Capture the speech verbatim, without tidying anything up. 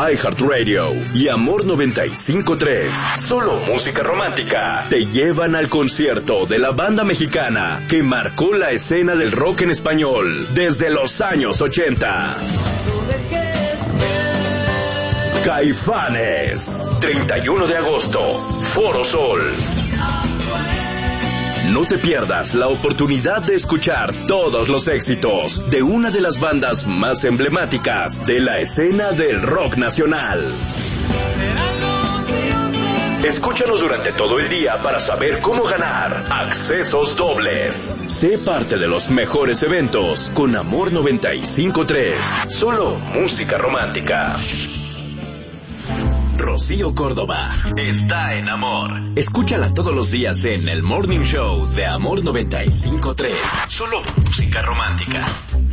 iHeartRadio y Amor noventa y cinco punto tres, Solo Música Romántica, te llevan al concierto de la banda mexicana que marcó la escena del rock en español desde los años ochenta. Caifanes, treinta y uno de agosto, Foro Sol. No te pierdas la oportunidad de escuchar todos los éxitos de una de las bandas más emblemáticas de la escena del rock nacional. Escúchanos durante todo el día para saber cómo ganar accesos dobles. Sé parte de los mejores eventos con Amor noventa y cinco punto tres. Solo música romántica. Rocío Córdoba está en Amor. Escúchala todos los días en el Morning Show de Amor noventa y cinco punto tres. Solo música romántica.